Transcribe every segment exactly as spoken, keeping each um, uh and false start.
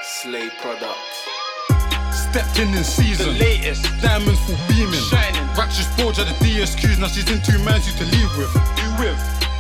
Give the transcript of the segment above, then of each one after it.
Slay Products. Stepped in in season, The latest. diamonds full beaming, Shining. Ratchet Forge at the D S Qs. Now she's in two mans you to leave with. You with?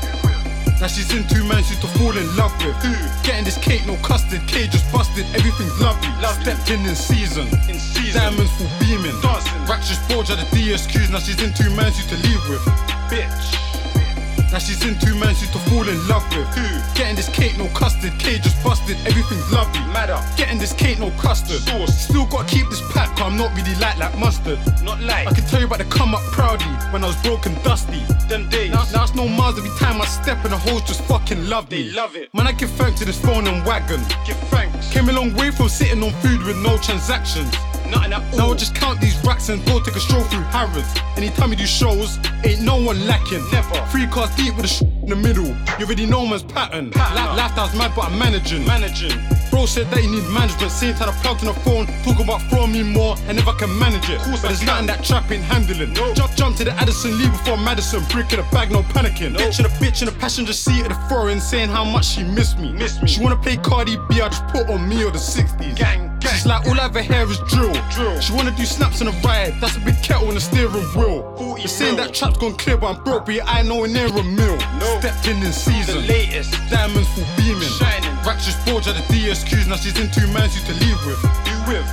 Now she's in two mans you to fall in love with. Who? Getting this cake, no custard, cake just busted, everything's lovely. Lovely. Stepped in in season, In season. diamonds full beaming, Dancing. Ratchet Forge at the D S Qs. Now she's in two mans you to leave with. Bitch. Now she's in two mans you to fall in love with. Who? Getting this cake, no custard, cake just busted, everything's lovely. Matter. Getting this cake, no custard. Sauce. Still gotta keep this pack, cause I'm not really like like mustard. Not like I can tell you about the come up proudly when I was broke and dusty. them days. Now, now it's no miles every time I step and the hoes just fucking love me. They love it. Man, I give thanks to this phone and wagon. Give thanks. Came a long way from sitting on food with no transactions. Nothing at all. Now I just count these racks and go take a stroll through Harrods. Anytime you do shows, ain't no one lacking. Never. Three cars deep with a sh in the middle. You already know man's pattern. Pattern La- up. Lifestyle's mad, but I'm managing. Managing. Bro said that he need management. Same time I plugged on the phone, talking about throwing me more and if I can manage it. Course But I there's can. nothing that trap ain't handling. No. Jump, jump to the Addison Lee before Madison. Brick in the bag, no panicking. No. Bitch in a bitch in the passenger seat of the foreign, saying how much she missed me. Miss me. She wanna play Cardi B, I just put on me or the sixties. Gang, gang. She's like, all I ever hear is drill. Drill. She wanna do snaps on the ride, that's a big kettle on the steering wheel. forty They're saying mil. that trap's gone clear, but I'm broke, but I ain't nowhere near a mill. No. Stepped in in The season, latest. diamonds full beaming, Shining. Ratchet Forge at the D S Qs. Now she's in two mans you to leave with. You with?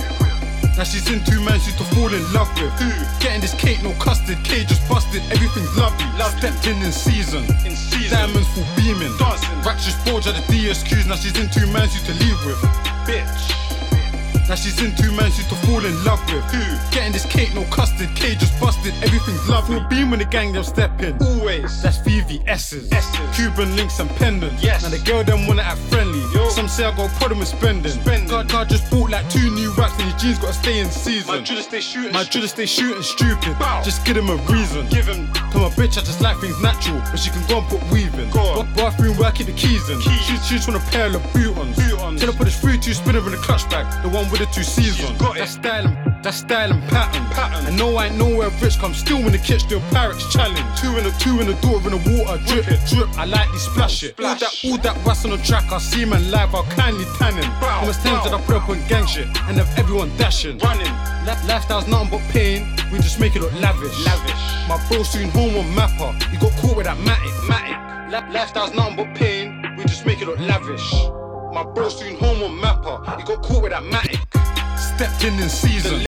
Now she's in two mans you to fall in love with. Who? Getting this cake, no custard, cake just busted, everything's lovely. Lovely. Stepped in in season, In season. diamonds full beaming, Dancing. Ratchet Forge at the D S Qs. Now she's in two mans you to leave with. Bitch. Now she's in two mans you to fall in love with. Who? Getting this cake, no custard, cake just busted, everything's lovely. Full beam when the gang them step in. Always. That's V V S's, S's. Cuban links and pendants. Yes. Now the girl them wanna act friendly. Yo. Some say I go put them in spending. Spending. God, God just bought like two new raps and your jeans gotta stay in season. My Judas stay shooting. My Judas stay shooting stupid. Bow. Just give him a reason. Give him. Tell my bitch I just like things natural, but she can go and put weave in. Go on. Ba- Bathroom work, keep the keys in. Keys. She, she just want a pair of boot-ons. Boot-ons. Tell her put this three two spinner in the clutch bag, the one with the two C's She's on. got it. That style and that style and pattern. Pattern. I know I ain't nowhere rich, come still in the kitchen, still Pyrex challenge. Two in the two in the door in the water, drip Whip it, drip. I lightly splash it. All Splash. that, all that rust on the track, I see man live, I'll kindly tanning. Bow, How much times bow. did I put up on gang shit and have everyone dashing? Running. Li- Lifestyle's nothing but pain, we just make it look lavish. Lavish. My bro soon home on Mapper, he got caught with that Matic. Matic. Li- Lifestyle's nothing but pain, we just make it look lavish. My bro soon home on Mapper, he got caught with that Matic. Stepped in in season.